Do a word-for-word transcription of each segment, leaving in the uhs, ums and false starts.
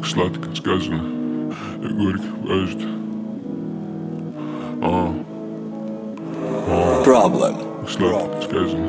Сладко сказано и горько кажет. А, а, Problem. Сладко сказано.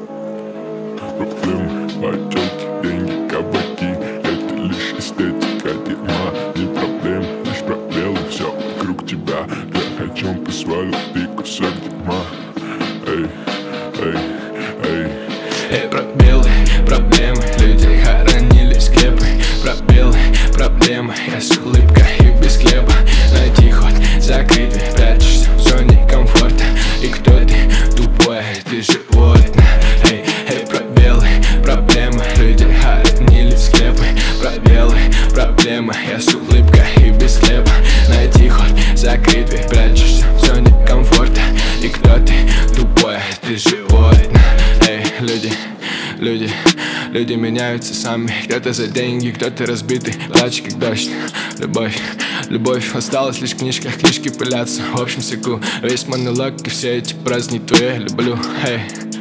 Проблемы, потеки, деньги, кабаки. Это лишь эстетика дерьма. Не проблема, лишь пробелы. Все вокруг тебя. Ты о чем позволил, ты кусок дерьма. Эй, эй, эй. Эй, пробелы, проблемы. Люди хоронили склепы. Пробелы, проблемы. Я с улыбкой и без хлеба. Найти ход, закрыть дверь, прячешься в зоне комфорта. И кто ты? Тупое, ты животное. Эй, эй, пробелы, проблемы. Люди хоронили склепы. Пробелы, проблемы. Я с улыбкой и без хлеба. Найти ход, закрыть дверь, прячешься в зоне комфорта. И кто ты? Тупое, ты животное. Эй, люди, люди, люди меняются сами. Кто-то за деньги, кто-то разбитый. Плачь как дождь. Любовь, любовь, осталась лишь в книжках. Книжки пылятся в общем соку. Весь монолог и все эти праздники я люблю. Эй,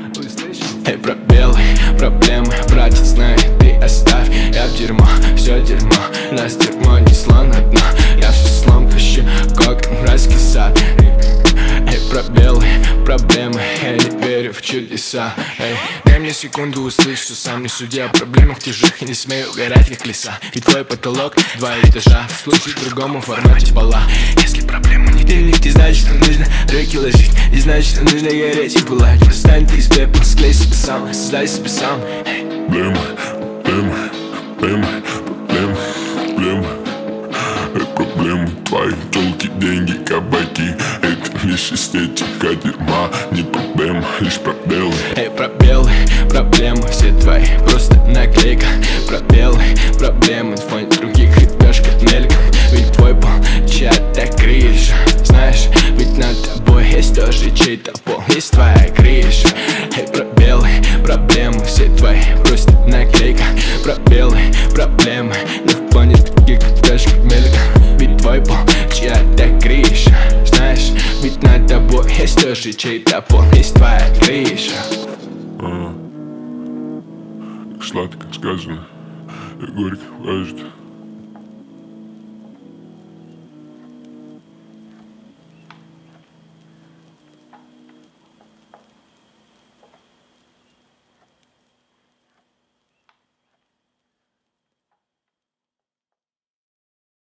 эй, пробелы, проблемы. Братец, знай, ты оставь. Я в дерьмо, все дерьмо. Нас дерьмо несло на дно. Я все слом тащу, как райский сад. Эй, пробелы, проблемы. Я не верю в чудеса. Эй, дай мне секунду, услышу, сам не суди о проблемах чужих. И не смею горять как лиса. И твой потолок два этажа. В случае в другом формате пола. Если проблема не денег, не значит, что нужно треки ложить. Не значит, что нужно гореть и пылать. Восстань ты из пепла, склей себе сам, создай себе сам. Проблемы, проблемы, проблемы, проблемы, проблемы. Эй, проблемы твои, толки, деньги, кабаки. Это лишь эстетика дерьма. Не проблема, лишь пробелы. Эй, пробелы, проблемы все твои, просто наклейка. Пробелы, проблемы, твой других идешь как мельком. Ведь твой пол чья-то крыша. Знаешь, ведь над тобой есть тоже чей-то пол. Есть твоя крыша. Эй, пробелы, проблемы все твои, просто наклейка. Пробелы, проблемы, на фоне других идешь как мельком. Ведь твой пол чья-то крыша. Знаешь, ведь над тобой есть тоже чей-то пол. Есть твоя крыша. А, Сладко сказано и горько кажет.